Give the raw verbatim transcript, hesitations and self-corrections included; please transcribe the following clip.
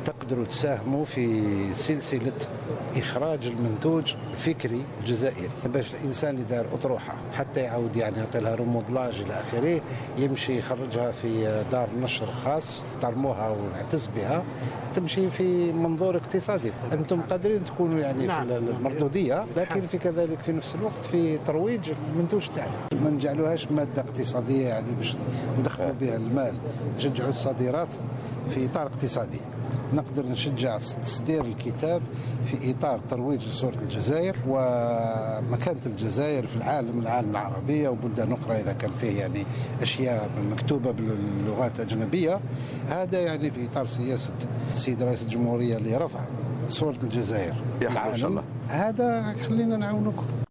تقدروا تساهموا في سلسلة إخراج المنتوج الفكري الجزائري، باش الإنسان اللي دار أطروحة حتى يعاود يعني يعطي لها ريمودلاج إلى آخره، يمشي يخرجها في دار نشر خاص ترموها ونعتز بها، تمشي في منظور اقتصادي. أنتم قادرين تكونوا يعني نعم. في المردودية، لكن في كذلك في نفس الوقت في ترويج المنتوج تاعنا، ما نجعلوهاش مادة اقتصادية يعني باش ندخلوا بها المال، نشجعوا الصادرات في إطار اقتصادي. نقدر نشجع تصدير الكتاب في إطار ترويج لصورة الجزائر ومكانة الجزائر في العالم العالم العربية وبلدان أخرى إذا كان فيه يعني أشياء مكتوبة باللغات الأجنبية. هذا يعني في إطار سياسة السيد رئيس الجمهورية اللي رفع صورة الجزائر في العالم. هذا خلينا نعاونكم.